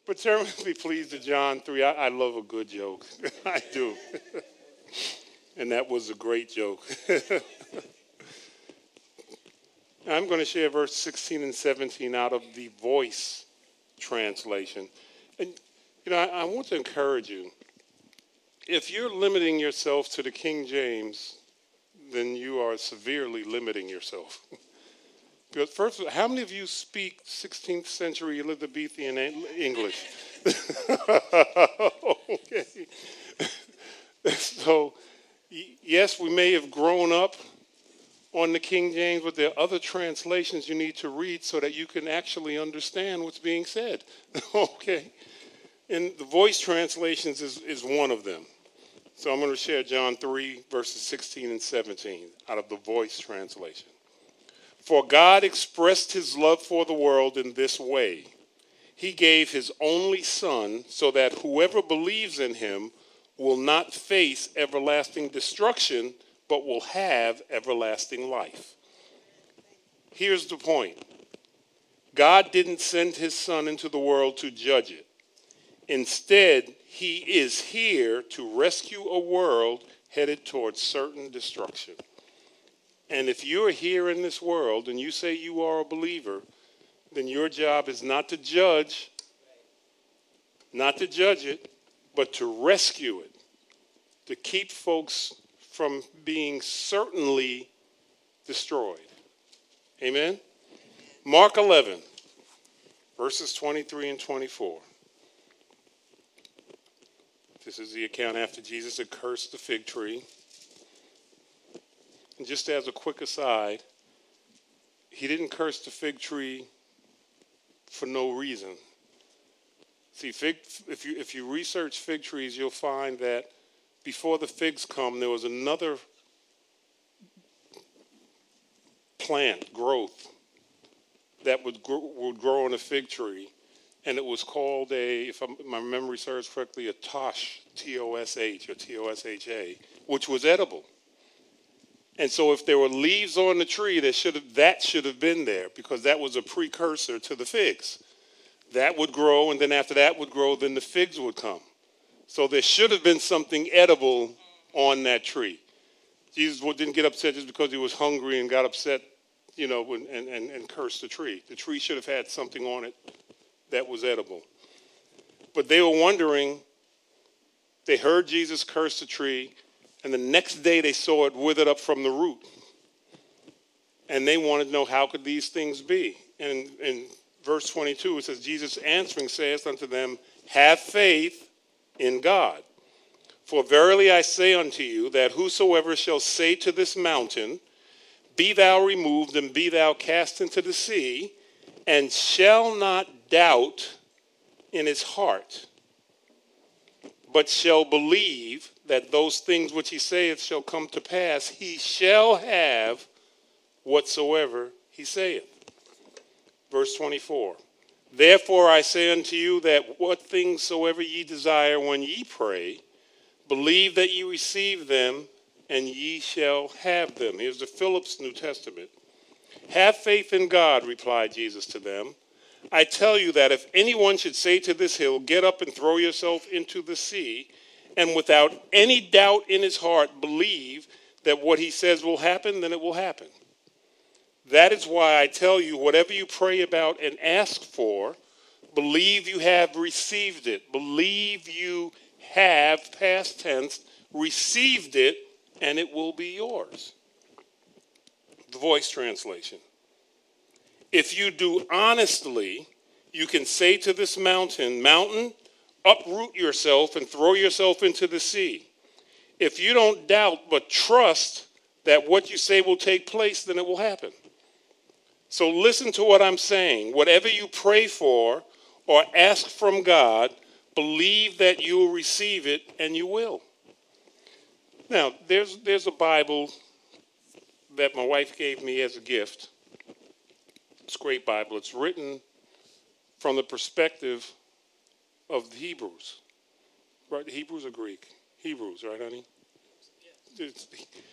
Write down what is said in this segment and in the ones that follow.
But turn with me, please, to John 3. I love a good joke. I do. And that was a great joke. I'm going to share verse 16 and 17 out of the Voice translation. And, I want to encourage you. If you're limiting yourself to the King James, then you are severely limiting yourself. Because first, how many of you speak 16th century Elizabethan English? Okay. So, yes, we may have grown up on the King James, but there are other translations you need to read so that you can actually understand what's being said. Okay? And the Voice translations is one of them. So I'm going to share John 3, verses 16 and 17 out of the Voice translation. For God expressed his love for the world in this way. He gave his only Son so that whoever believes in him will not face everlasting destruction, but will have everlasting life. Here's the point. God didn't send his Son into the world to judge it. Instead, he is here to rescue a world headed towards certain destruction. And if you're here in this world and you say you are a believer, then your job is not to judge it, but to rescue it, to keep folks from being certainly destroyed. Amen? Mark 11, verses 23 and 24. This is the account after Jesus had cursed the fig tree. And just as a quick aside, he didn't curse the fig tree for no reason. See, if you research fig trees, you'll find that before the figs come, there was another plant growth that would grow on a fig tree, and it was called if my memory serves correctly, a tosh, T-O-S-H or T-O-S-H-A, which was edible. And so if there were leaves on the tree, that should have been there because that was a precursor to the figs. That would grow, and then after that would grow, then the figs would come. So there should have been something edible on that tree. Jesus didn't get upset just because he was hungry and got upset, and cursed the tree. The tree should have had something on it that was edible. But they were wondering, they heard Jesus curse the tree, and the next day they saw it withered up from the root. And they wanted to know, how could these things be? And in verse 22, it says, Jesus answering saith unto them, have faith in God. For verily I say unto you, that whosoever shall say to this mountain, be thou removed and be thou cast into the sea, and shall not doubt in his heart, but shall believe that those things which he saith shall come to pass, he shall have whatsoever he saith. Verse 24. Therefore I say unto you that what things soever ye desire when ye pray, believe that ye receive them, and ye shall have them. Here's the Phillips New Testament. Have faith in God, replied Jesus to them. I tell you that if anyone should say to this hill, get up and throw yourself into the sea, and without any doubt in his heart believe that what he says will happen, then it will happen. That is why I tell you, whatever you pray about and ask for, believe you have received it. Believe you have, past tense, received it, and it will be yours. The Voice translation. If you do honestly, you can say to this mountain, uproot yourself and throw yourself into the sea. If you don't doubt but trust that what you say will take place, then it will happen. So listen to what I'm saying. Whatever you pray for or ask from God, believe that you will receive it, and you will. Now, there's a Bible that my wife gave me as a gift. It's a great Bible. It's written from the perspective of the Hebrews. Right? The Hebrews or Greek? Hebrews, right, honey? Yes.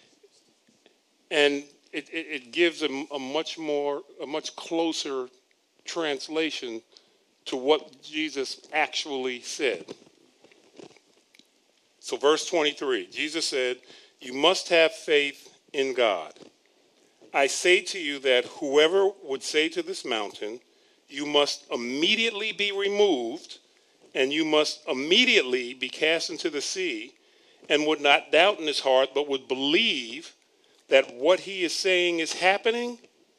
And it gives a much closer translation to what Jesus actually said. So verse 23, Jesus said, "You must have faith in God. I say to you that whoever would say to this mountain, you must immediately be removed, and you must immediately be cast into the sea, and would not doubt in his heart, but would believe that what he is saying is happening,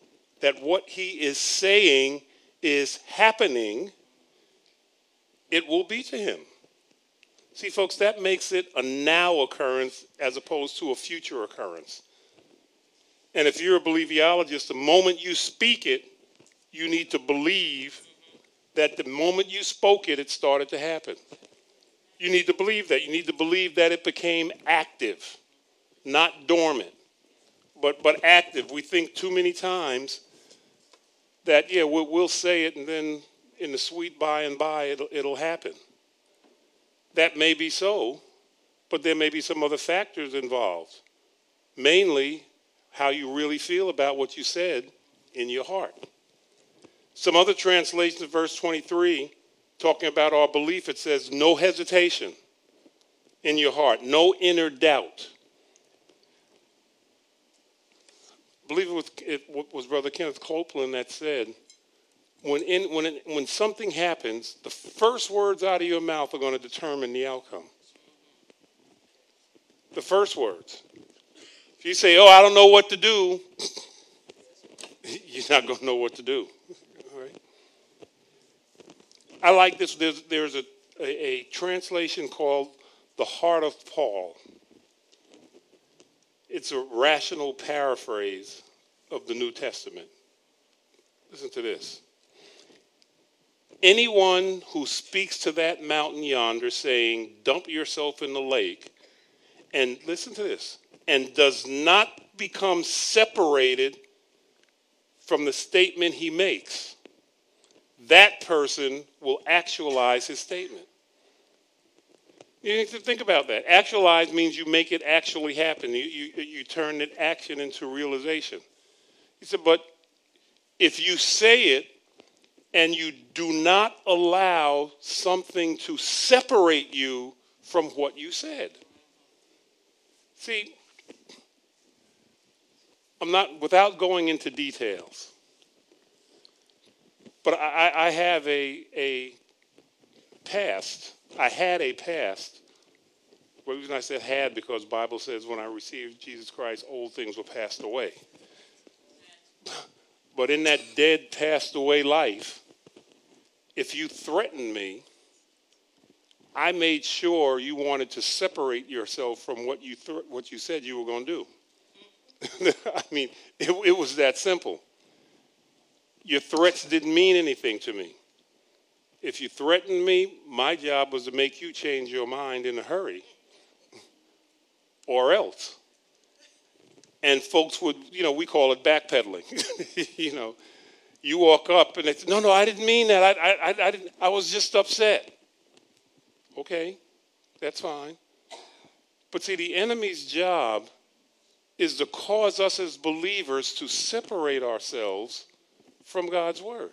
it will be to him." See, folks, that makes it a now occurrence as opposed to a future occurrence. And if you're a believiologist, the moment you speak it, you need to believe that the moment you spoke it, it started to happen. You need to believe that. You need to believe that it became active, not dormant, but active. We think too many times that, yeah, we'll say it and then in the sweet by and by, it'll happen. That may be so, but there may be some other factors involved. Mainly, how you really feel about what you said in your heart. Some other translations of verse 23, talking about our belief, it says, no hesitation in your heart, no inner doubt. I believe it was Brother Kenneth Copeland that said, when something happens, the first words out of your mouth are going to determine the outcome. The first words. If you say, "Oh, I don't know what to do," you're not going to know what to do. All right? I like this. There's a translation called The Heart of Paul. It's a rational paraphrase of the New Testament. Listen to this. "Anyone who speaks to that mountain yonder saying, 'Dump yourself in the lake,' and listen to this, and does not become separated from the statement he makes, that person will actualize his statement." You need to think about that. Actualize means you make it actually happen. You turn that action into realization. He said, but if you say it and you do not allow something to separate you from what you said. See, I'm not, without going into details, but I have a past. I had a past. The reason I said had, because the Bible says when I received Jesus Christ, old things were passed away. But in that dead, passed away life, if you threatened me, I made sure you wanted to separate yourself from what you said you were going to do. I mean, it was that simple. Your threats didn't mean anything to me. If you threatened me, my job was to make you change your mind in a hurry, or else. And folks would, we call it backpedaling. You walk up and it's, no, I didn't mean that. I didn't. I was just upset. Okay, that's fine. But see, the enemy's job is to cause us as believers to separate ourselves from God's word.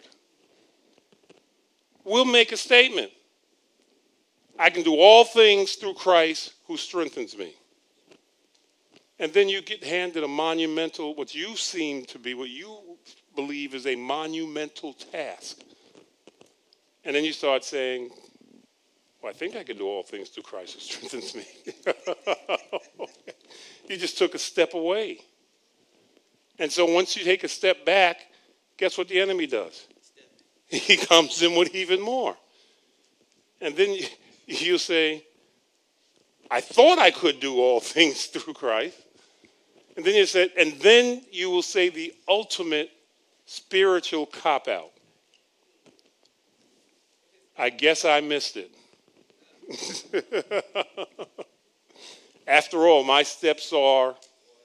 We'll make a statement. I can do all things through Christ who strengthens me. And then you get handed a monumental, what you believe is a monumental task. And then you start saying, well, I think I can do all things through Christ who strengthens me. You just took a step away. And so once you take a step back, guess what the enemy does? He comes in with even more. And then you say, I thought I could do all things through Christ. And then you will say the ultimate spiritual cop-out. I guess I missed it. After all, my steps are.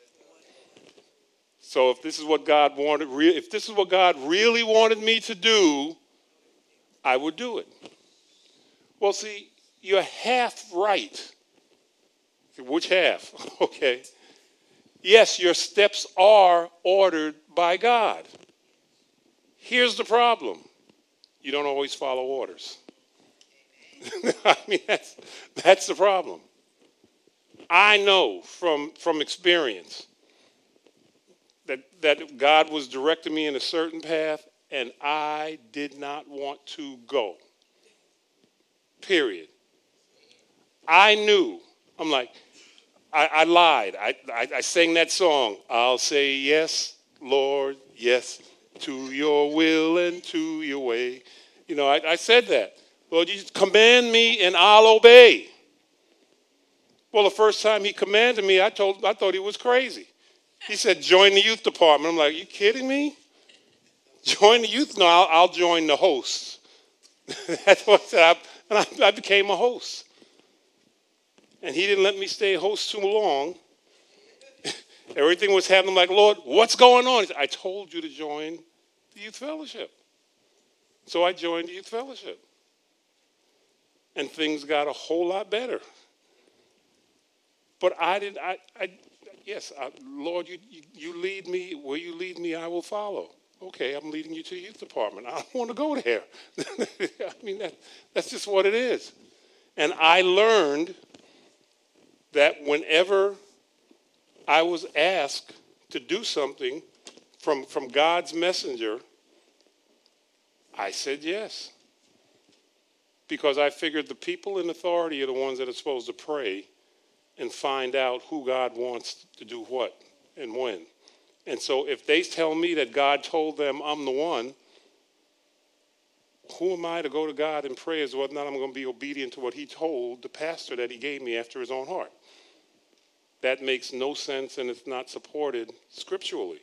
So if this is what God wanted, if this is what God really wanted me to do, I would do it. Well, see, you're half right. Which half? Okay. Yes, your steps are ordered by God. Here's the problem. you don't always follow orders. I mean, that's the problem. I know from experience that God was directing me in a certain path, and I did not want to go. Period. I knew. I'm like, I lied. I sang that song. I'll say yes, Lord, yes, to your will and to your way. You know, I said that. Lord, you command me and I'll obey. Well, the first time he commanded me, I thought he was crazy. He said, join the youth department. I'm like, you kidding me? Join the youth? No, I'll join the hosts. That's what I said. I became a host. And he didn't let me stay host too long. Everything was happening. I'm like, Lord, what's going on? He said, I told you to join the youth fellowship. So I joined the youth fellowship. And things got a whole lot better. But Lord, you lead me. Where you lead me, I will follow. Okay, I'm leading you to the youth department. I don't want to go there. I mean, that's just what it is. And I learned that whenever I was asked to do something from God's messenger, I said yes. Because I figured the people in authority are the ones that are supposed to pray and find out who God wants to do what and when. And so if they tell me that God told them I'm the one, who am I to go to God and pray as whether or not I'm going to be obedient to what he told the pastor that he gave me after his own heart? That makes no sense, and it's not supported scripturally.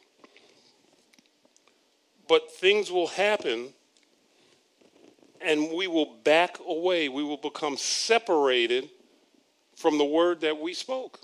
But things will happen, and we will back away. We will become separated from the word that we spoke.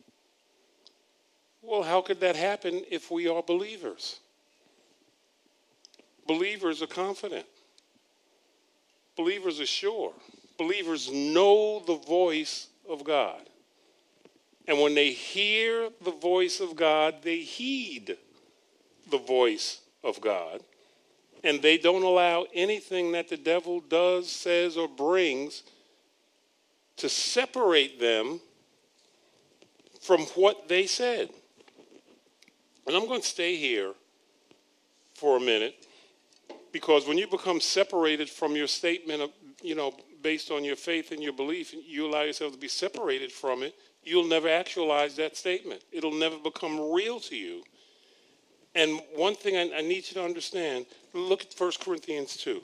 Well, how could that happen if we are believers? Believers are confident. Believers are sure. Believers know the voice of God. And when they hear the voice of God, they heed the voice of God. And they don't allow anything that the devil does, says, or brings to separate them from what they said. And I'm going to stay here for a minute, because when you become separated from your statement of, based on your faith and your belief, and you allow yourself to be separated from it, you'll never actualize that statement. It'll never become real to you. And one thing I need you to understand, look at 1 Corinthians 2.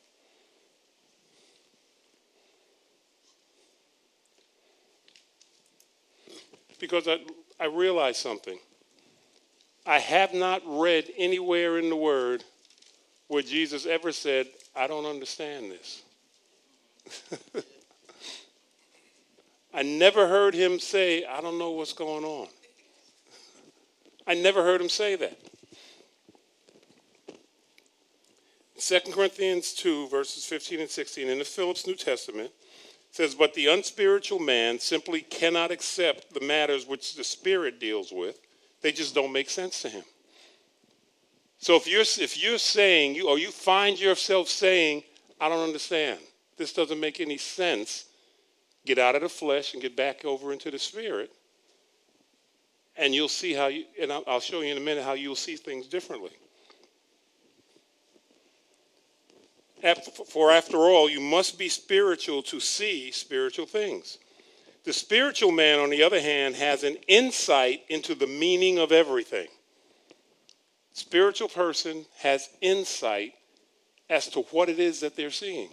Because I realized something. I have not read anywhere in the Word where Jesus ever said, I don't understand this. I never heard him say, I don't know what's going on. I never heard him say that. 2 Corinthians 2, verses 15 and 16, in the Phillips New Testament, says, but the unspiritual man simply cannot accept the matters which the Spirit deals with. They just don't make sense to him. So if you're saying, you find yourself saying, I don't understand, this doesn't make any sense, get out of the flesh and get back over into the Spirit, and you'll see how and I'll show you in a minute how you'll see things differently. For after all, you must be spiritual to see spiritual things. The spiritual man, on the other hand, has an insight into the meaning of everything. Spiritual person has insight as to what it is that they're seeing.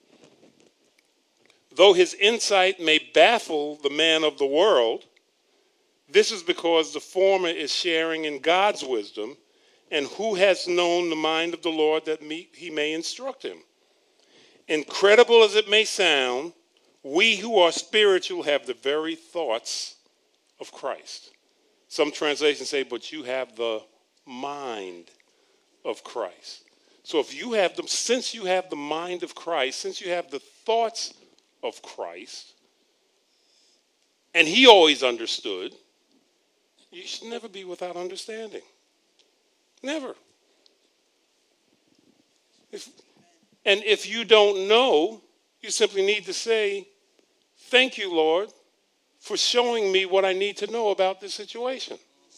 Though his insight may baffle the man of the world, this is because the former is sharing in God's wisdom, and who has known the mind of the Lord that he may instruct him? Incredible as it may sound, we who are spiritual have the very thoughts of Christ. Some translations say, but you have the mind of Christ. So since you have the mind of Christ, since you have the thoughts of Christ, and he always understood, you should never be without understanding. Never. And if you don't know, you simply need to say, thank you, Lord, for showing me what I need to know about this situation.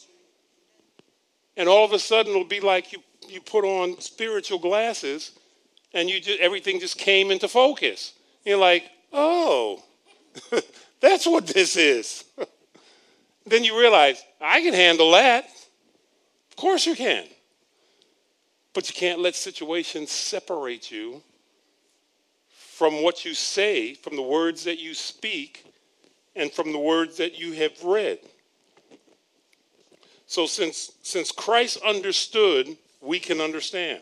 And all of a sudden it'll be like you put on spiritual glasses and everything just came into focus. You're like, oh, that's what this is. Then you realize, I can handle that. Of course you can. But you can't let situations separate you from what you say, from the words that you speak, and from the words that you have read. So since Christ understood, we can understand.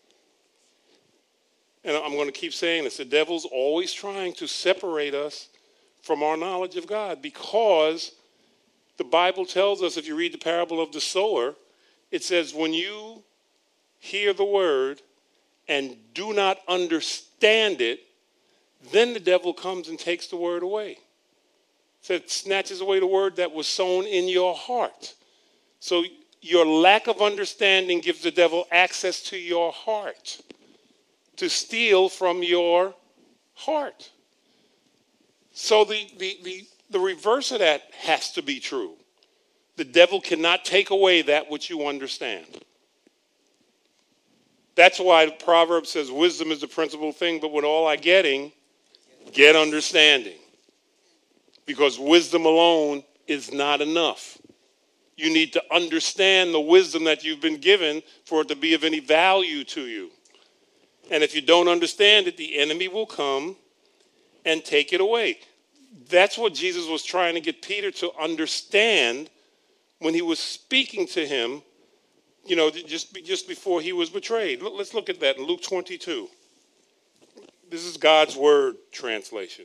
And I'm going to keep saying this. The devil's always trying to separate us from our knowledge of God, because the Bible tells us, if you read the parable of the sower, it says, when you hear the word and do not understand it, then the devil comes and takes the word away. So it snatches away the word that was sown in your heart. So your lack of understanding gives the devil access to your heart to steal from your heart. So the reverse of that has to be true. The devil cannot take away that which you understand. That's why the proverb says wisdom is the principal thing, but with all I getting, get understanding. Because wisdom alone is not enough. You need to understand the wisdom that you've been given for it to be of any value to you. And if you don't understand it, the enemy will come and take it away. That's what Jesus was trying to get Peter to understand when he was speaking to him, just before he was betrayed. Let's look at that in Luke 22. This is God's Word translation.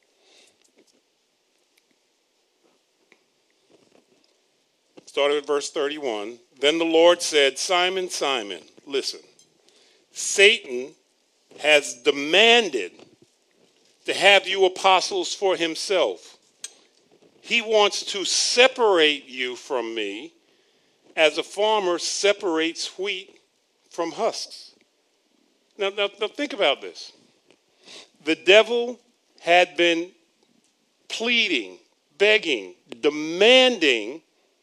Starting with verse 31. Then the Lord said, Simon, Simon, listen. Satan has demanded to have you apostles for himself. He wants to separate you from me as a farmer separates wheat from husks. Now think about this. The devil had been pleading, begging, demanding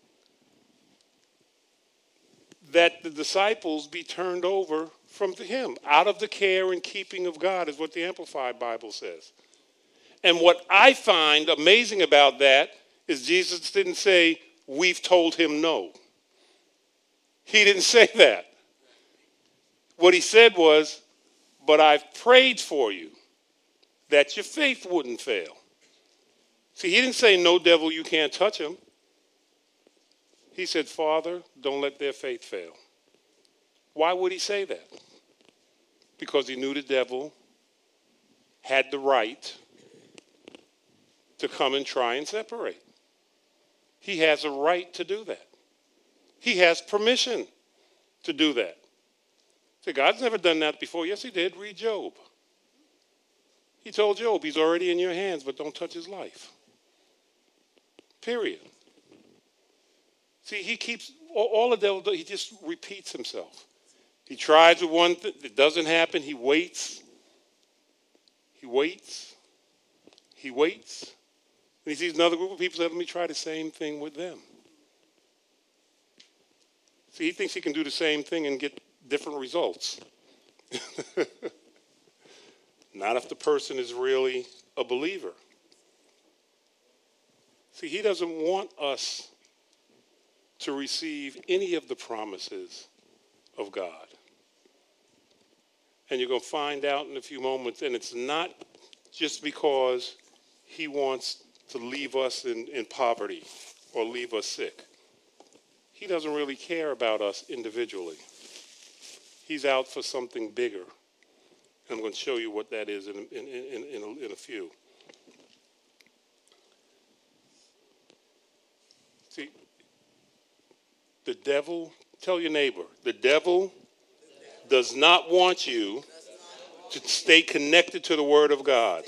that the disciples be turned over from him, out of the care and keeping of God, is what the Amplified Bible says. And what I find amazing about that is Jesus didn't say, we've told him no. He didn't say that. What he said was, but I've prayed for you that your faith wouldn't fail. See, he didn't say, no, devil, you can't touch him. He said, Father, don't let their faith fail. Why would he say that? Because he knew the devil had the right to come and try and separate. He has a right to do that. He has permission to do that. See, God's never done that before. Yes, he did. Read Job. He told Job, he's already in your hands, but don't touch his life. Period. See, he keeps, all the devil does, he just repeats himself. He tries with one thing, it doesn't happen, he waits. He waits. He waits. And he sees another group of people, so let me try the same thing with them. See, he thinks he can do the same thing and get different results. Not if the person is really a believer. See, he doesn't want us to receive any of the promises of God. And you're going to find out in a few moments, and it's not just because he wants to leave us in poverty or leave us sick. He doesn't really care about us individually. He's out for something bigger. And I'm going to show you what that is in a few. See, the devil, tell your neighbor, the devil does not want you to stay connected to the Word of God.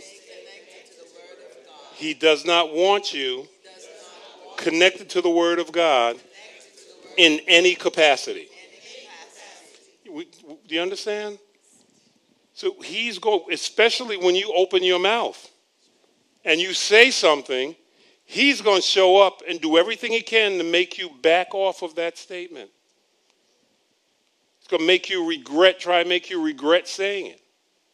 He does not want you connected to the Word of God in any capacity. Do you understand? So he's going, especially when you open your mouth and you say something, he's going to show up and do everything he can to make you back off of that statement. It's going to make you regret, try and make you regret saying it.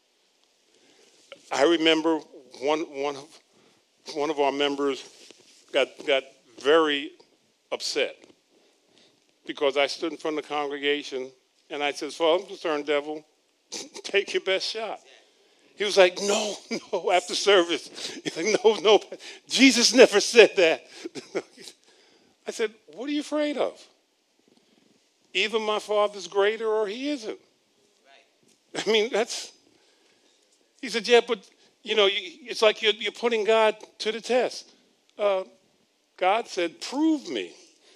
I remember one of our members got very upset because I stood in front of the congregation and I said, as far as I'm concerned, devil, take your best shot. He was like, no, after service. He's like, no, Jesus never said that. I said, what are you afraid of? Either my Father's greater or he isn't. Right. I mean, he said, yeah, but, it's like you're putting God to the test. God said, prove me.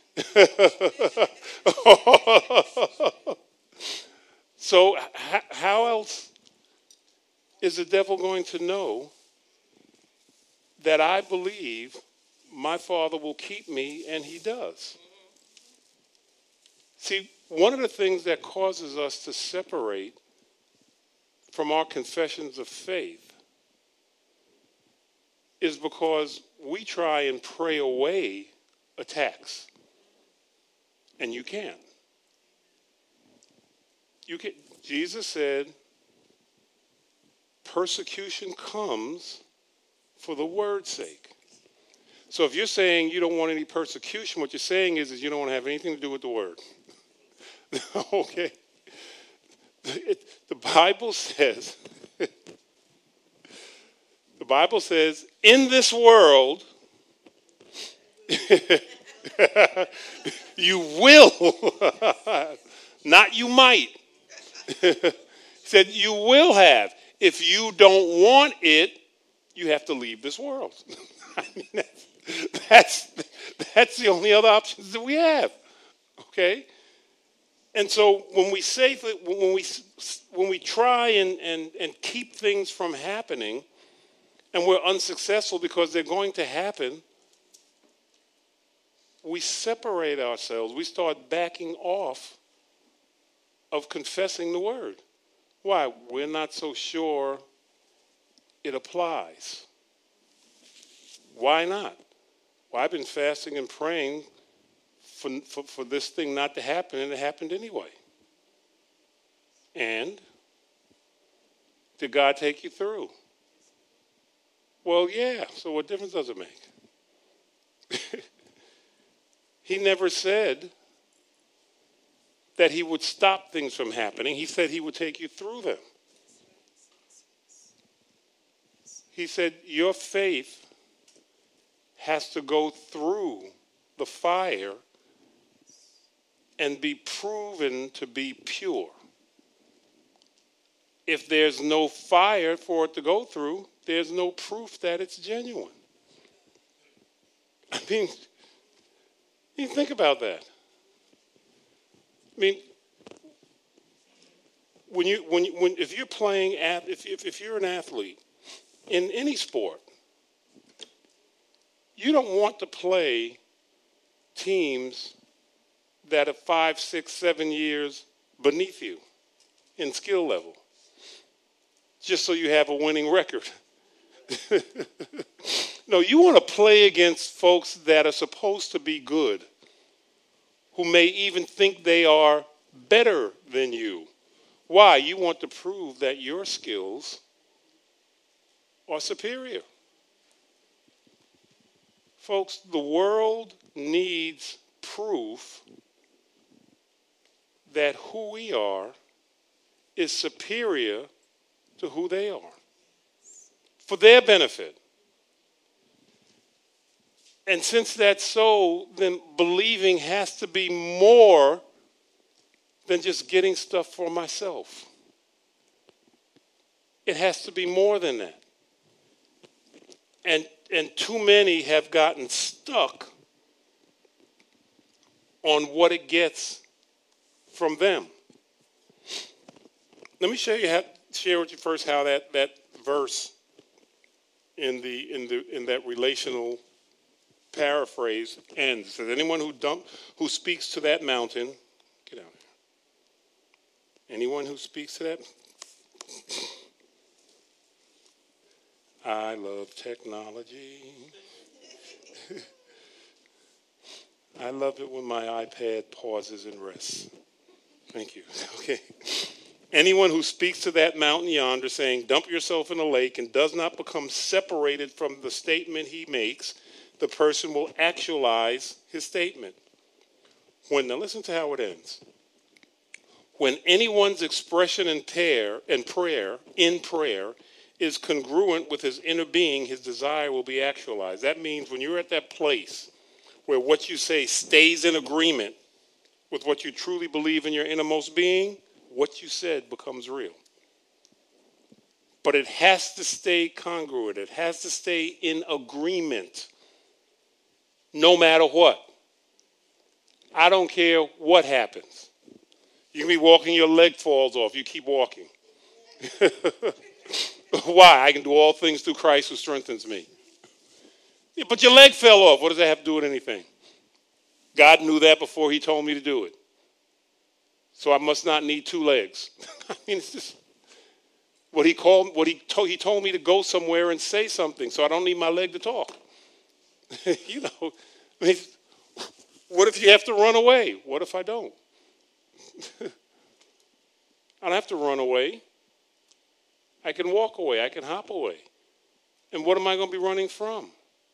So how else is the devil going to know that I believe my Father will keep me, and he does? See, one of the things that causes us to separate from our confessions of faith is because we try and pray away attacks, and you can't. Jesus said, persecution comes for the word's sake. So if you're saying you don't want any persecution, what you're saying is you don't want to have anything to do with the word. Okay? The Bible says, in this world, you will, not you might. He said, you will have. If you don't want it, you have to leave this world. I mean, that's the only other options that we have. Okay? And so when we say when we try and keep things from happening, and we're unsuccessful because they're going to happen, we separate ourselves. We start backing off of confessing the word. Why? We're not so sure it applies. Why not? Well, I've been fasting and praying for this thing not to happen, and it happened anyway. And did God take you through? Well, yeah, so what difference does it make? He never said that he would stop things from happening. He said he would take you through them. He said your faith has to go through the fire and be proven to be pure. If there's no fire for it to go through, there's no proof that it's genuine. I mean, you think about that. I mean, if you're playing, if you're an athlete in any sport, you don't want to play teams that are 5, 6, 7 years beneath you in skill level, just so you have a winning record. No, you want to play against folks that are supposed to be good, who may even think they are better than you. Why? You want to prove that your skills are superior. Folks, the world needs proof that who we are is superior to who they are, for their benefit. And since that's so, then believing has to be more than just getting stuff for myself. It has to be more than that. And too many have gotten stuck on what it gets from them. Let me share with you first how that verse in that relational paraphrase ends. It says, anyone who speaks to that mountain, get out here. Anyone who speaks to that I love technology. I love it when my iPad pauses and rests. Thank you. Okay. Anyone who speaks to that mountain yonder saying, dump yourself in a lake, and does not become separated from the statement he makes, the person will actualize his statement. Now listen to how it ends. When anyone's expression in prayer is congruent with his inner being, his desire will be actualized. That means when you're at that place where what you say stays in agreement with what you truly believe in your innermost being, what you said becomes real. But it has to stay congruent. It has to stay in agreement no matter what. I don't care what happens. You can be walking, your leg falls off. You keep walking. Why? I can do all things through Christ who strengthens me. Yeah, but your leg fell off. What does that have to do with anything? God knew that before he told me to do it. So I must not need two legs. I mean, it's just he told me to go somewhere and say something, so I don't need my leg to talk. You know, I mean, what if you have to run away? What if I don't? I don't have to run away. I can walk away. I can hop away. And what am I going to be running from?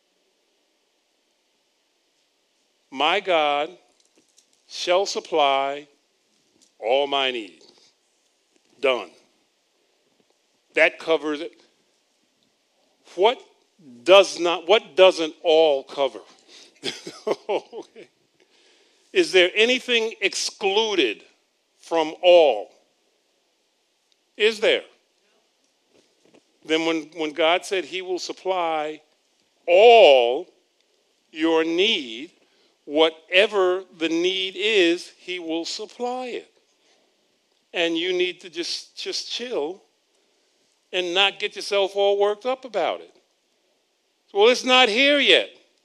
My God shall supply all my needs. Done. That covers it. What doesn't all cover? Okay. Is there anything excluded from all? Is there? Then when God said he will supply all your need, whatever the need is, he will supply it. And you need to just chill and not get yourself all worked up about it. Well, it's not here yet.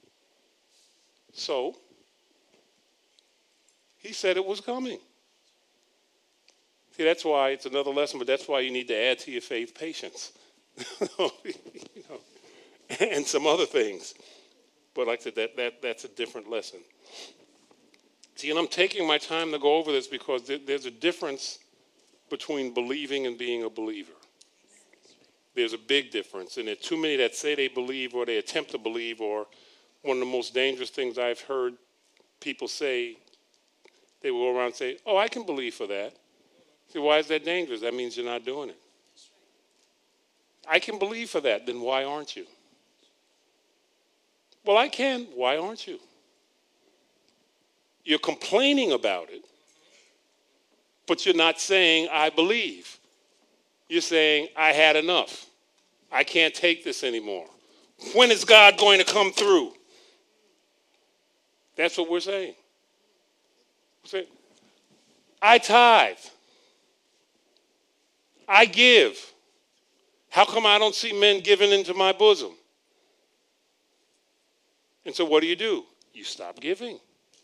So, he said it was coming. See, that's why it's another lesson, but that's why you need to add to your faith patience. And some other things. But like I said, that's a different lesson. See, and I'm taking my time to go over this because there's a difference between believing and being a believer. There's a big difference. And there are too many that say they believe or they attempt to believe, or one of the most dangerous things I've heard people say, they will go around and say, oh, I can believe for that. See, why is that dangerous? That means you're not doing it. I can believe for that. Then why aren't you? Well, I can. Why aren't you? You're complaining about it, but you're not saying, I believe. You're saying, I had enough. I can't take this anymore. When is God going to come through? That's what we're saying. We're saying, I tithe. I give. How come I don't see men giving into my bosom? And so what do? You stop giving.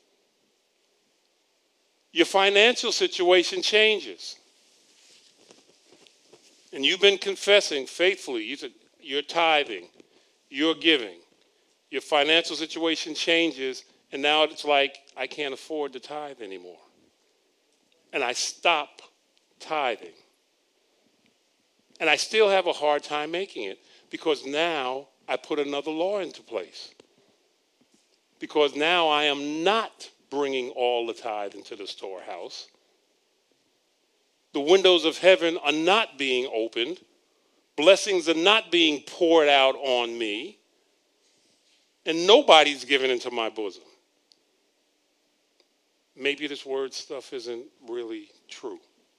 Your financial situation changes. And you've been confessing faithfully. You're tithing. You're giving. Your financial situation changes, and now it's like, I can't afford to tithe anymore. And I stop tithing. And I still have a hard time making it because now I put another law into place. Because now I am not bringing all the tithe into the storehouse. The windows of heaven are not being opened. Blessings are not being poured out on me. And nobody's given into my bosom. Maybe this word stuff isn't really true.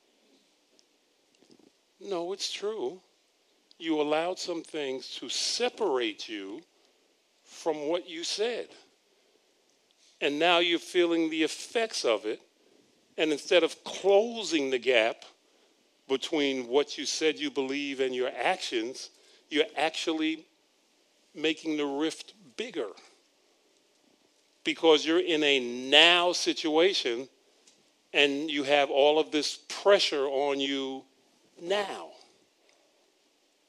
No, it's true. You allowed some things to separate you from what you said. And now you're feeling the effects of it. And instead of closing the gap between what you said you believe and your actions, you're actually making the rift bigger. Because you're in a now situation and you have all of this pressure on you now.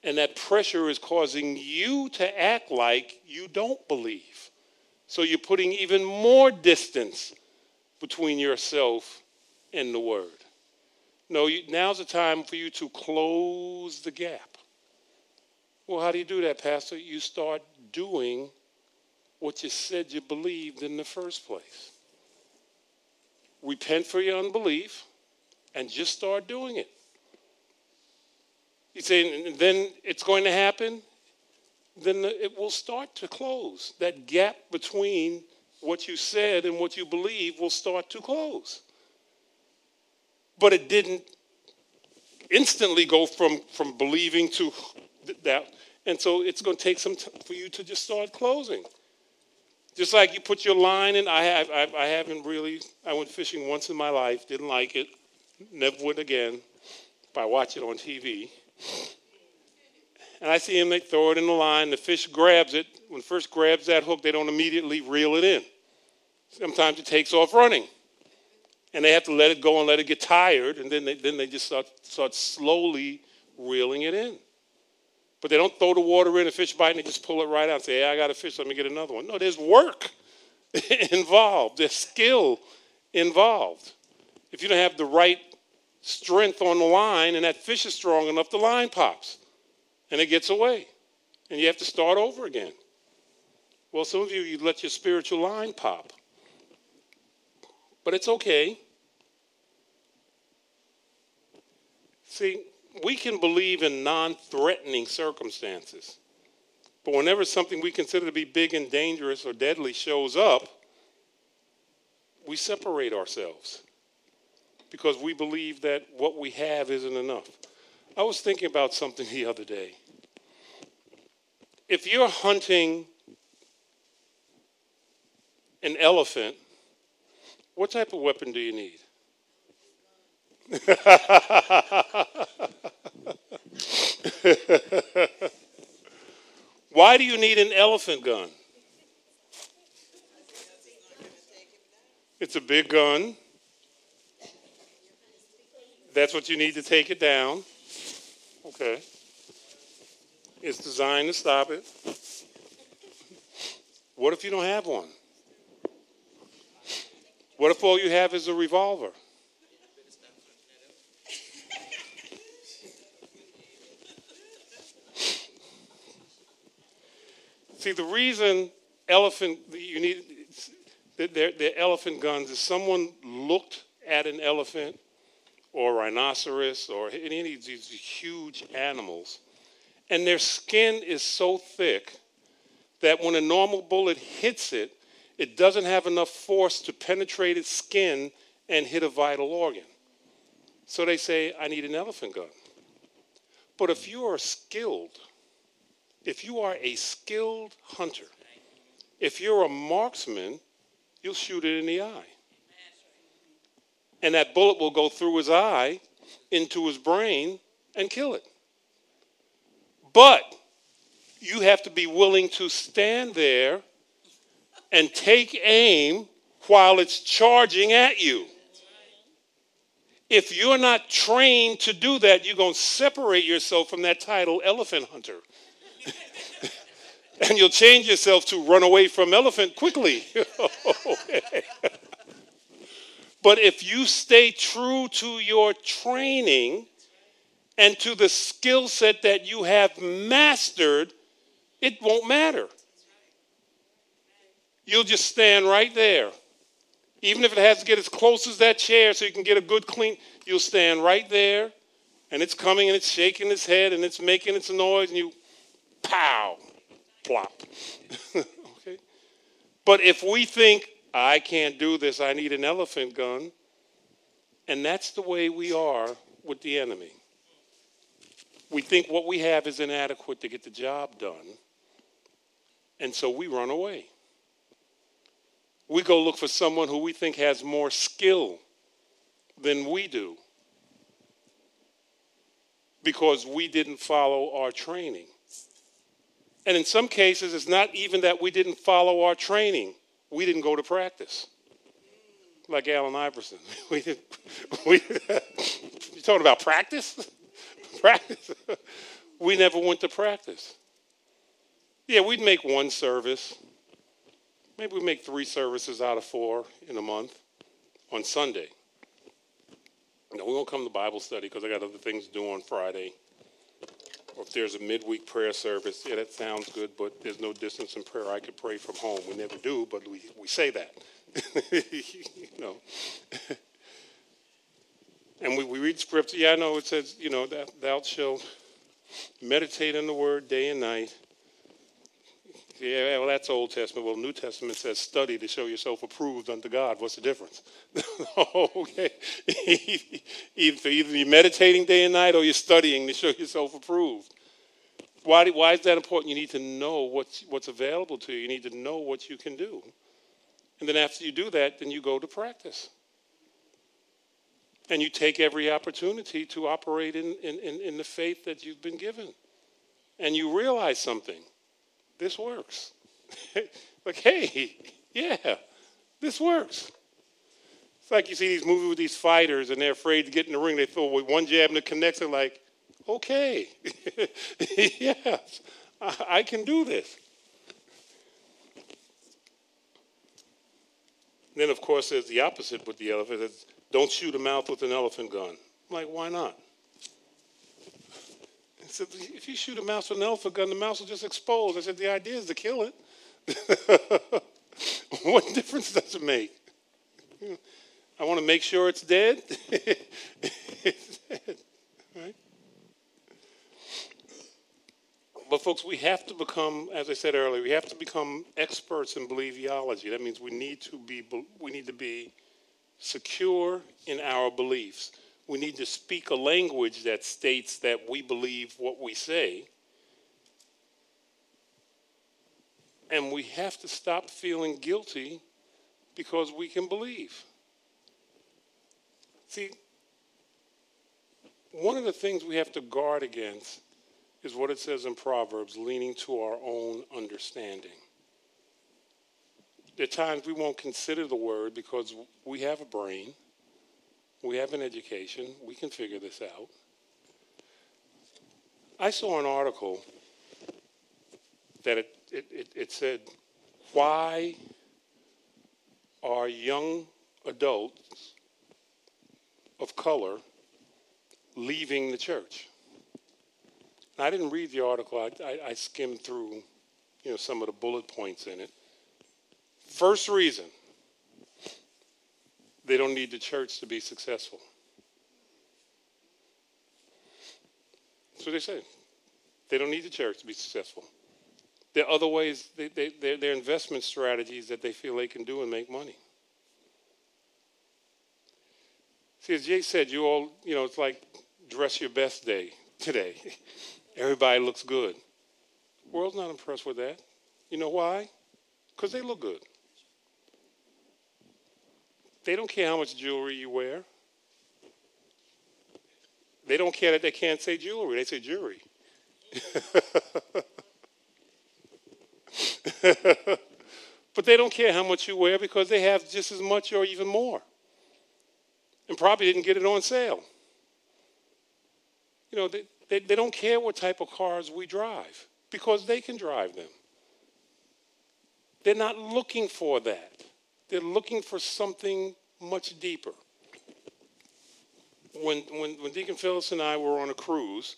And that pressure is causing you to act like you don't believe. So you're putting even more distance between yourself and the word. No, now's the time for you to close the gap. Well, how do you do that, Pastor? You start doing what you said you believed in the first place. Repent for your unbelief and just start doing it. You say, and then it's going to happen? Then it will start to close. That gap between what you said and what you believe will start to close. But it didn't instantly go from believing to that. And so it's going to take some time for you to just start closing. Just like you put your line in. I went fishing once in my life, didn't like it, never would again. But I watch it on TV. And I see them, they throw it in the line, the fish grabs it. When the fish grabs that hook, they don't immediately reel it in. Sometimes it takes off running. And they have to let it go and let it get tired, and then they just start slowly reeling it in. But they don't throw the water in, a fish bite, and they just pull it right out and say, hey, I got a fish, let me get another one. No, there's work involved. There's skill involved. If you don't have the right strength on the line and that fish is strong enough, the line pops and it gets away. And you have to start over again. Well, some of you let your spiritual line pop. But it's okay. See, we can believe in non-threatening circumstances. But whenever something we consider to be big and dangerous or deadly shows up, we separate ourselves because we believe that what we have isn't enough. I was thinking about something the other day. If you're hunting an elephant, what type of weapon do you need? Why do you need an elephant gun? It's a big gun. That's what you need to take it down. Okay. It's designed to stop it. What if you don't have one? What if all you have is a revolver? See, the reason you need the elephant guns is someone looked at an elephant or a rhinoceros or any of these huge animals, and their skin is so thick that when a normal bullet hits it, it doesn't have enough force to penetrate its skin and hit a vital organ. So they say, I need an elephant gun. But if you are a skilled hunter, if you're a marksman, you'll shoot it in the eye. And that bullet will go through his eye, into his brain, and kill it. But you have to be willing to stand there and take aim while it's charging at you. If you're not trained to do that, you're going to separate yourself from that title, elephant hunter. And you'll change yourself to run away from elephant quickly. But if you stay true to your training and to the skill set that you have mastered, it won't matter. You'll just stand right there. Even if it has to get as close as that chair so you can get a good clean, you'll stand right there, and it's coming and it's shaking its head and it's making its noise, and you pow, plop. Okay? But if we think, I can't do this, I need an elephant gun, and that's the way we are with the enemy. We think what we have is inadequate to get the job done, and so we run away. We go look for someone who we think has more skill than we do because we didn't follow our training. And in some cases, it's not even that we didn't follow our training. We didn't go to practice. Like Allen Iverson. You talking about practice? Practice. We never went to practice. Yeah, we'd make one service. Maybe we make 3 services out of 4 in a month on Sunday. No, we won't come to Bible study because I got other things to do on Friday. Or if there's a midweek prayer service, yeah, that sounds good, but there's no distance in prayer. I could pray from home. We never do, but we say that. You know. And we read scripture. Yeah, I know it says, that thou shalt meditate on the word day and night. Yeah, well, that's Old Testament. Well, New Testament says study to show yourself approved unto God. What's the difference? Okay. Either you're meditating day and night or you're studying to show yourself approved. Why is that important? You need to know what's available to you. You need to know what you can do. And then after you do that, then you go to practice. And you take every opportunity to operate in the faith that you've been given. And you realize something. This works. Like, hey, yeah, this works. It's like you see these movies with these fighters and they're afraid to get in the ring. They throw with one jab and it connects. They're like, okay, yes, I can do this. And then, of course, there's the opposite with the elephant. It's, don't shoot a mouth with an elephant gun. I'm like, why not? I said, if you shoot a mouse with an elephant gun, the mouse will just explode. I said, the idea is to kill it. What difference does it make? I want to make sure it's dead. It's dead, right? But folks, we have to become, as I said earlier, we have to become experts in believology. That means we need to be secure in our beliefs. We need to speak a language that states that we believe what we say. And we have to stop feeling guilty because we can believe. See, one of the things we have to guard against is what it says in Proverbs, leaning to our own understanding. There are times we won't consider the word because we have a brain. We have an education. We can figure this out. I saw an article that it said, why are young adults of color leaving the church? And I didn't read the article. I skimmed through, some of the bullet points in it. First reason, they don't need the church to be successful. That's what they say. They don't need the church to be successful. There are other ways, they're investment strategies that they feel they can do and make money. See, as Jay said, you all, it's like dress your best day today. Everybody looks good. The world's not impressed with that. You know why? Because they look good. They don't care how much jewelry you wear. They don't care that they can't say jewelry. They say jewelry. But they don't care how much you wear because they have just as much or even more. And probably didn't get it on sale. They don't care what type of cars we drive because they can drive them. They're not looking for that. They're looking for something much deeper. When Deacon Phyllis and I were on a cruise,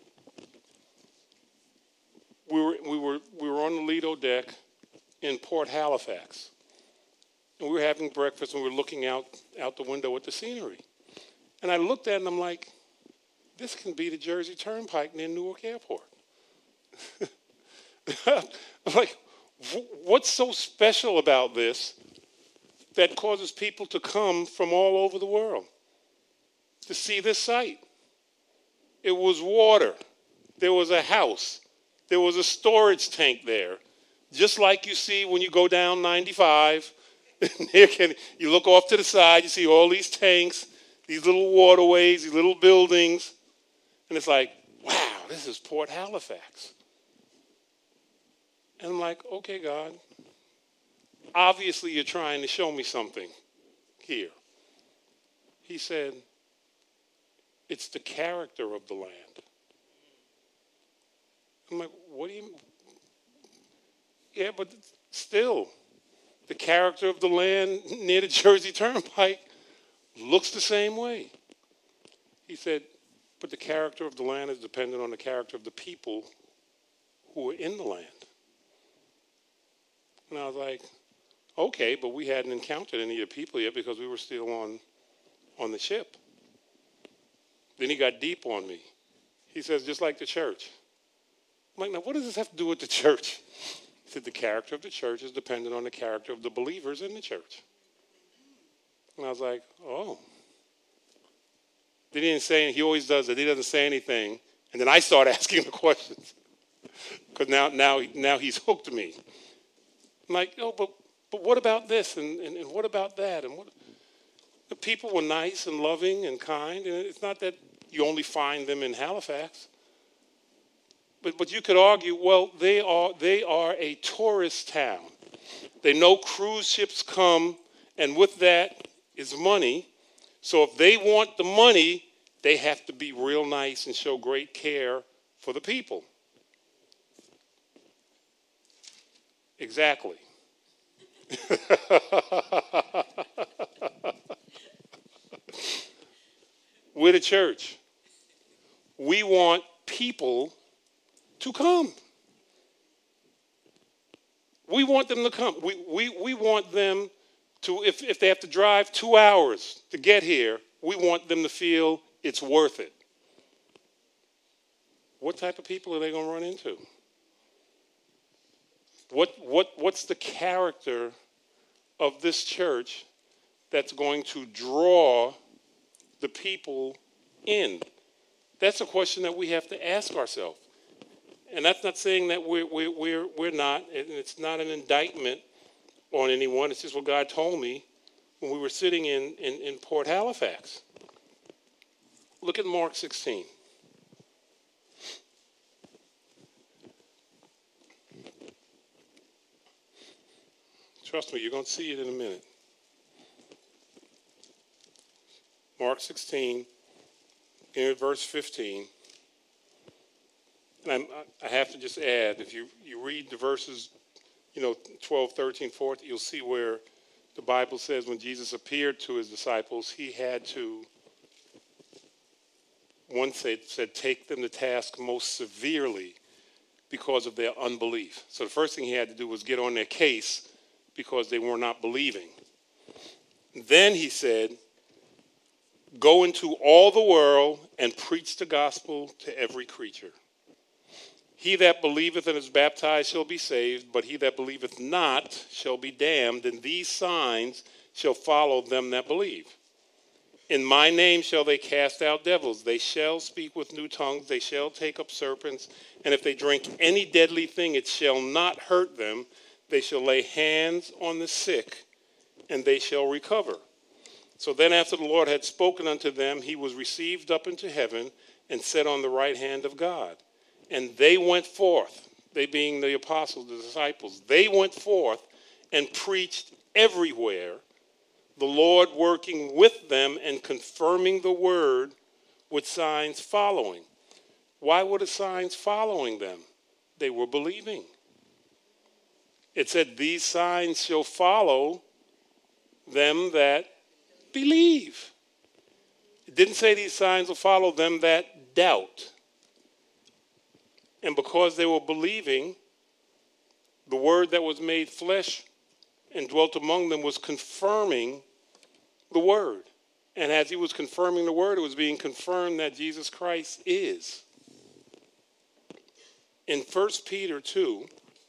we were on the Lido deck in Port Halifax. And we were having breakfast and we were looking out the window at the scenery. And I looked at it and I'm like, this can be the Jersey Turnpike near Newark Airport. I'm like, what's so special about this that causes people to come from all over the world to see this site? It was water. There was a house. There was a storage tank there. Just like you see when you go down 95. You look off to the side, you see all these tanks, these little waterways, these little buildings. And it's like, wow, this is Port Halifax. And I'm like, okay, God, obviously you're trying to show me something here. He said, it's the character of the land. I'm like, what do you, yeah, but still, the character of the land near the Jersey Turnpike looks the same way. He said, but the character of the land is dependent on the character of the people who are in the land. And I was like, okay, but we hadn't encountered any of the people yet because we were still on the ship. Then he got deep on me. He says, just like the church. I'm like, now what does this have to do with the church? He said, the character of the church is dependent on the character of the believers in the church. And I was like, oh. Then he didn't say, he always does it. He doesn't say anything. And then I start asking the questions. Because now he's hooked me. I'm like, oh, but what about this? And what about that? And what? The people were nice and loving and kind. And it's not that you only find them in Halifax. But you could argue, well, they are a tourist town. They know cruise ships come, and with that is money. So if they want the money, they have to be real nice and show great care for the people. Exactly. We're the church. We want people to come. We want them to come. We want them to, if they have to drive 2 hours to get here, we want them to feel it's worth it. What type of people are they going to run into? What's the character of this church that's going to draw the people in? That's a question that we have to ask ourselves. And that's not saying that we're not, and it's not an indictment on anyone. It's just what God told me when we were sitting in Port Halifax. Look at Mark 16. Trust me, you're going to see it in a minute. Mark 16, in verse 15. And I have to just add, if you read the verses, 12, 13, 14, you'll see where the Bible says when Jesus appeared to his disciples, he had to, one said take them to task most severely because of their unbelief. So the first thing he had to do was get on their case because they were not believing. Then he said, go into all the world and preach the gospel to every creature. He that believeth and is baptized shall be saved, but he that believeth not shall be damned, and these signs shall follow them that believe. In my name shall they cast out devils. They shall speak with new tongues. They shall take up serpents. And if they drink any deadly thing, it shall not hurt them. They shall lay hands on the sick, and they shall recover. So then after the Lord had spoken unto them, he was received up into heaven and set on the right hand of God. And they went forth, they being the apostles, the disciples, they went forth and preached everywhere, the Lord working with them and confirming the word with signs following. Why were the signs following them? They were believing. It said, these signs shall follow them that believe. It didn't say these signs will follow them that doubt. And because they were believing, the word that was made flesh and dwelt among them was confirming the word. And as he was confirming the word, it was being confirmed that Jesus Christ is. In 1 Peter 2,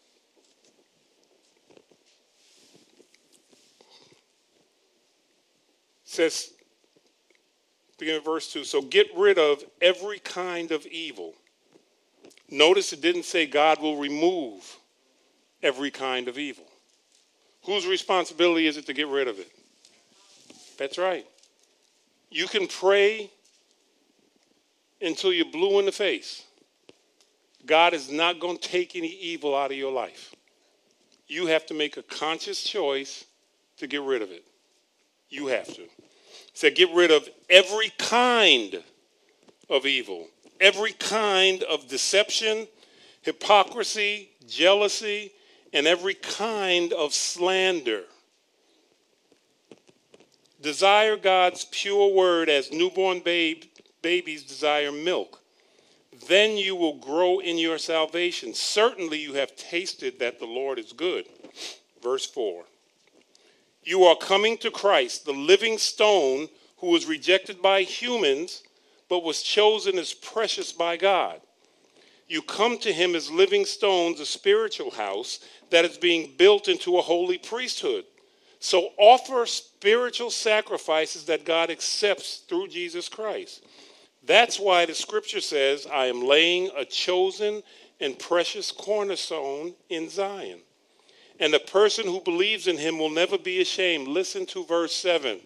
says, beginning of verse 2, so get rid of every kind of evil. Notice it didn't say God will remove every kind of evil. Whose responsibility is it to get rid of it? That's right. You can pray until you're blue in the face. God is not going to take any evil out of your life. You have to make a conscious choice to get rid of it. You have to. It said get rid of every kind of evil. Every kind of deception, hypocrisy, jealousy, and every kind of slander. Desire God's pure word as newborn babies desire milk. Then you will grow in your salvation. Certainly you have tasted that the Lord is good. Verse 4. You are coming to Christ, the living stone, who was rejected by humans, but was chosen as precious by God. You come to him as living stones, a spiritual house that is being built into a holy priesthood. So offer spiritual sacrifices that God accepts through Jesus Christ. That's why the scripture says, I am laying a chosen and precious cornerstone in Zion. And the person who believes in him will never be ashamed. Listen to verse 7.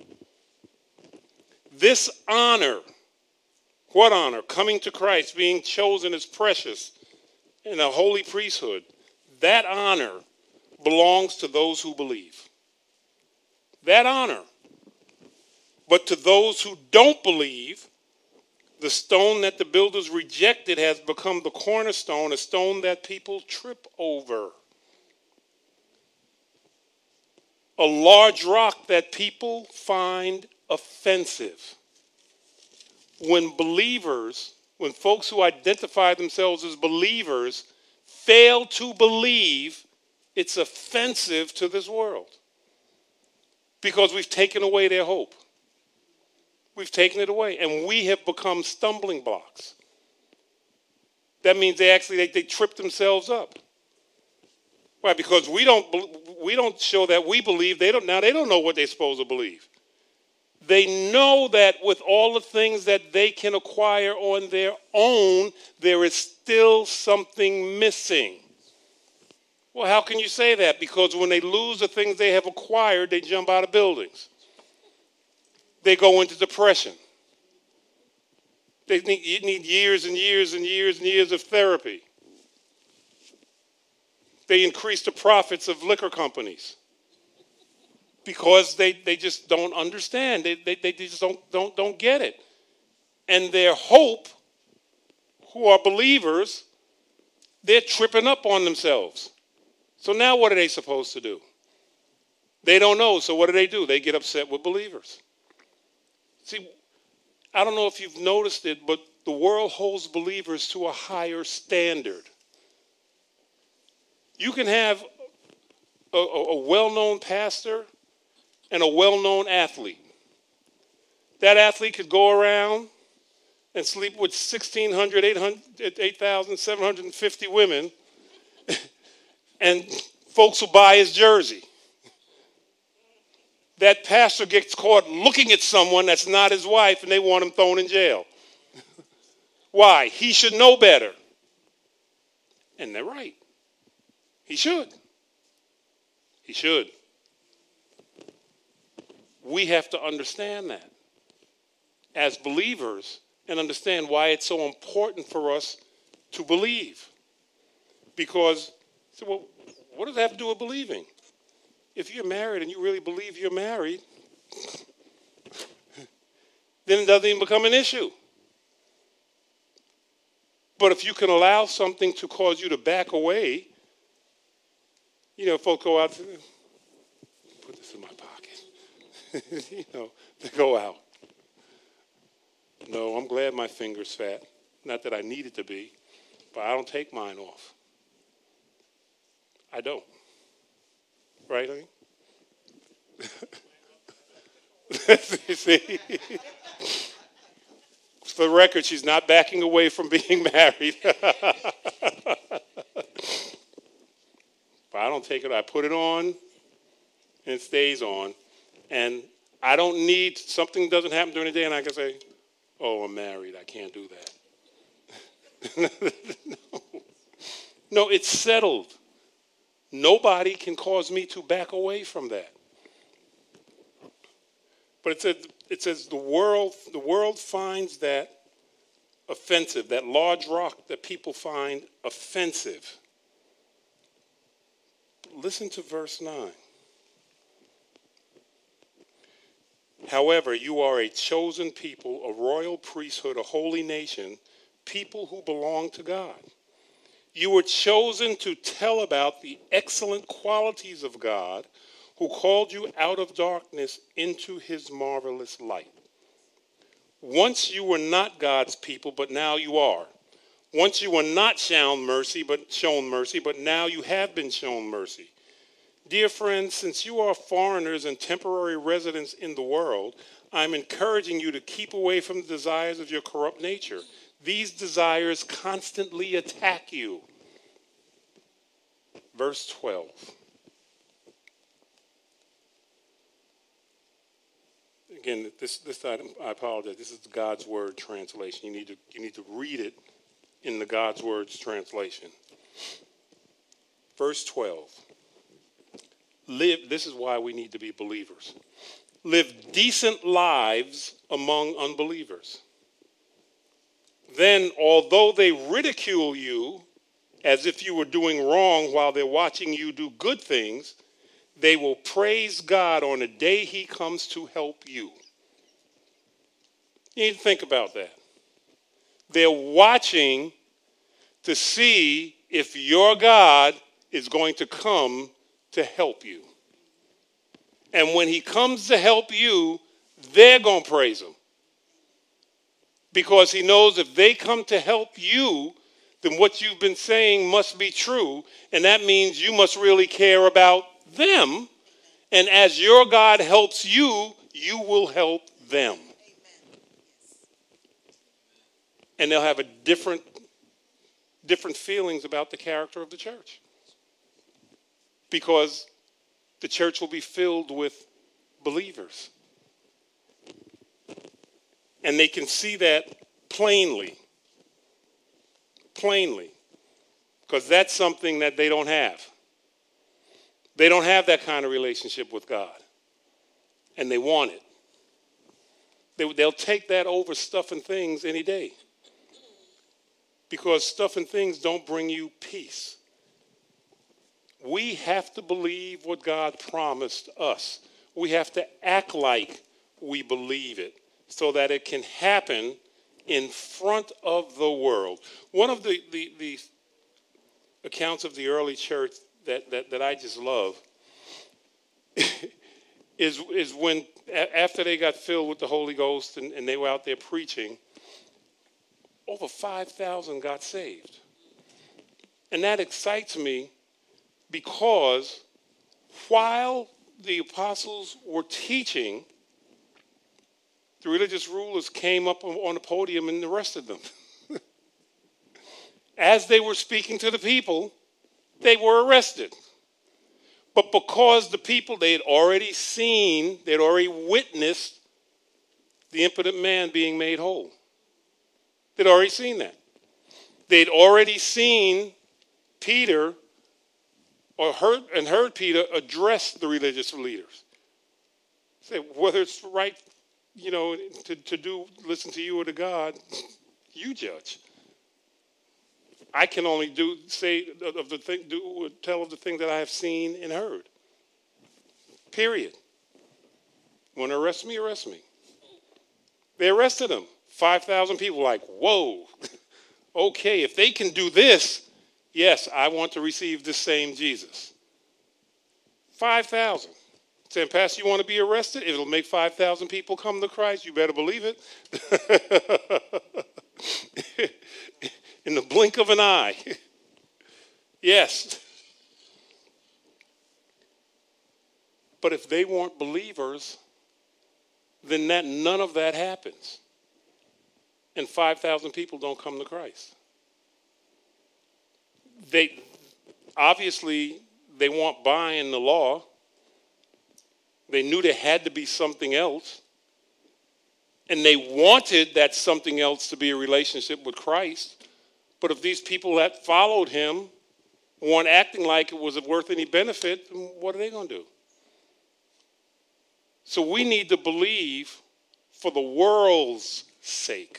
This honor, what honor? Coming to Christ, being chosen as precious in a holy priesthood. That honor belongs to those who believe. That honor. But to those who don't believe, the stone that the builders rejected has become the cornerstone, a stone that people trip over. A large rock that people find offensive. When folks who identify themselves as believers fail to believe, it's offensive to this world. Because we've taken away their hope. We've taken it away, and we have become stumbling blocks. That means they trip themselves up. Why? Because we don't show that we believe. They don't know what they're supposed to believe. They know that with all the things that they can acquire on their own, there is still something missing. Well, how can you say that? Because when they lose the things they have acquired, they jump out of buildings. They go into depression. They need years and years and years and years of therapy. They increase the profits of liquor companies because they just don't understand. They just don't get it. And their hope, who are believers, they're tripping up on themselves. So now what are they supposed to do? They don't know, so what do? They get upset with believers. See, I don't know if you've noticed it, but the world holds believers to a higher standard. You can have a well-known pastor and a well-known athlete. That athlete could go around and sleep with 8,750 women, and folks will buy his jersey. That pastor gets caught looking at someone that's not his wife, and they want him thrown in jail. Why? He should know better. And they're right. He should. He should. We have to understand that as believers and understand why it's so important for us to believe. Because, well, what does that have to do with believing? If you're married and you really believe you're married, then it doesn't even become an issue. But if you can allow something to cause you to back away, folks go out, put this in my pocket. They go out. No, I'm glad my finger's fat. Not that I need it to be, but I don't take mine off. I don't. Right, honey? See? For the record, she's not backing away from being married. But I don't take it. I put it on, and it stays on. And I don't need, something doesn't happen during the day, and I can say, oh, I'm married. I can't do that. No, it's settled. Nobody can cause me to back away from that. But it says the world finds that offensive, that large rock that people find offensive. Listen to verse 9. However, you are a chosen people, a royal priesthood, a holy nation, people who belong to God. You were chosen to tell about the excellent qualities of God who called you out of darkness into his marvelous light. Once you were not God's people, but now you are. Once you were not shown mercy, but now you have been shown mercy. Dear friends, since you are foreigners and temporary residents in the world, I'm encouraging you to keep away from the desires of your corrupt nature. These desires constantly attack you. Verse 12. Again, this item, I apologize. This is the God's Word translation. You need to read it in the God's Words translation. Verse 12. This is why we need to be believers. Live decent lives among unbelievers. Then, although they ridicule you as if you were doing wrong while they're watching you do good things, they will praise God on the day he comes to help you. You need to think about that. They're watching to see if your God is going to come to help you. And when he comes to help you, they're going to praise him. Because he knows if they come to help you, then what you've been saying must be true. And that means you must really care about them. And as your God helps you, you will help them. And they'll have a different feelings about the character of the church. Because the church will be filled with believers. And they can see that plainly. Plainly. Because that's something that they don't have. They don't have that kind of relationship with God. And they want it. They'll take that over stuff and things any day. Because stuff and things don't bring you peace. We have to believe what God promised us. We have to act like we believe it so that it can happen in front of the world. One of the accounts of the early church that I just love is when, after they got filled with the Holy Ghost and they were out there preaching, over 5,000 got saved. And that excites me because while the apostles were teaching, the religious rulers came up on the podium and arrested them. As they were speaking to the people, they were arrested. But because the people, they had already seen, they had already witnessed the impotent man being made whole. They'd already seen that. They'd already seen Peter heard Peter address the religious leaders. Say, whether it's right, to listen to you or to God, you judge. I can only tell of the thing that I have seen and heard. Period. Want to arrest me? Arrest me. They arrested him. 5,000 people like, whoa. Okay, if they can do this, yes, I want to receive this same Jesus. 5,000. Saying, Pastor, you want to be arrested? It'll make 5,000 people come to Christ. You better believe it. In the blink of an eye. Yes. But if they weren't believers, then none of that happens. And 5,000 people don't come to Christ. They weren't buying the law. They knew there had to be something else. And they wanted that something else to be a relationship with Christ. But if these people that followed him weren't acting like it was worth any benefit, what are they going to do? So we need to believe for the world's sake.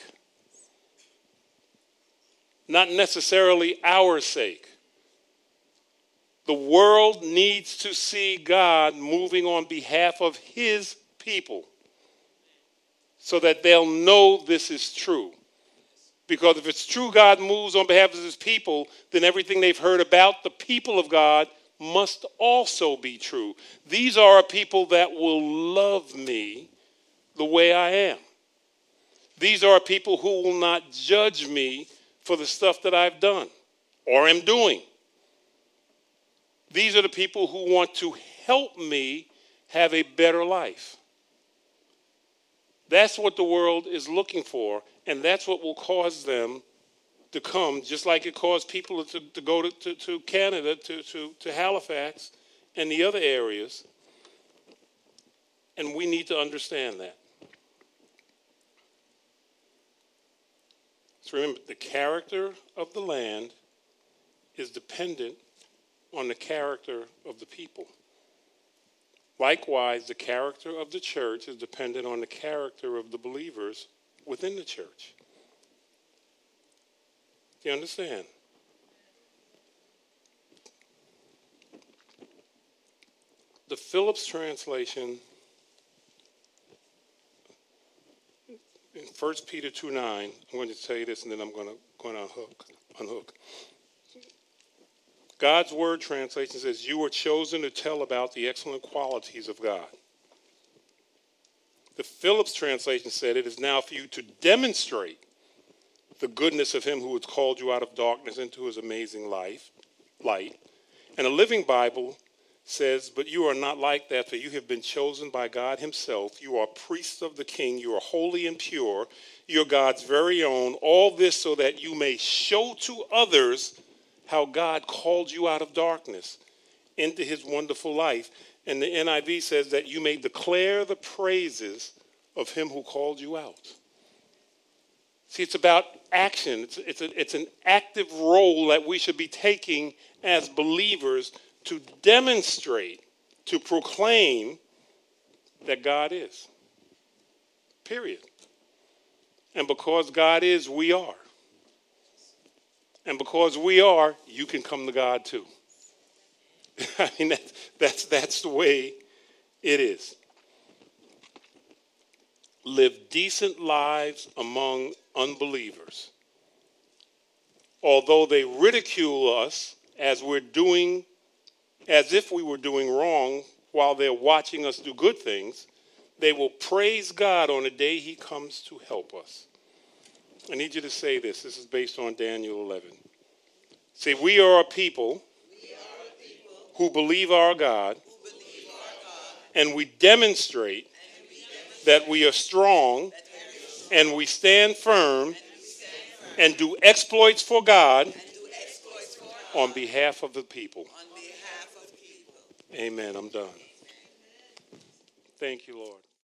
Not necessarily our sake. The world needs to see God moving on behalf of his people so that they'll know this is true. Because if it's true God moves on behalf of his people, then everything they've heard about the people of God must also be true. These are a people that will love me the way I am. These are people who will not judge me for the stuff that I've done or am doing. These are the people who want to help me have a better life. That's what the world is looking for, and that's what will cause them to come, just like it caused people to go to Canada, to Halifax, and the other areas. And we need to understand that. So remember, the character of the land is dependent on the character of the people. Likewise, the character of the church is dependent on the character of the believers within the church. Do you understand? The Phillips translation in 1 Peter 2:9, I'm going to tell you this and then I'm going to unhook. God's Word translation says, you were chosen to tell about the excellent qualities of God. The Phillips translation said, it is now for you to demonstrate the goodness of him who has called you out of darkness into his amazing light. And a Living Bible says, but you are not like that, for you have been chosen by God himself. You are priests of the King. You are holy and pure. You're God's very own. All this so that you may show to others how God called you out of darkness into his wonderful life. And the NIV says that you may declare the praises of him who called you out. See, it's about action. It's an active role that we should be taking as believers to demonstrate, to proclaim that God is. Period. And because God is, we are. And because we are, you can come to God too. I mean, that's the way it is. Live decent lives among unbelievers. Although they ridicule us as if we were doing wrong while they're watching us do good things, they will praise God on the day he comes to help us. I need you to say this. This is based on Daniel 11. Say, we are a people who believe our God, and we demonstrate that we are strong, and we stand firm, and do exploits for God on behalf of the people. Amen. I'm done. Thank you, Lord.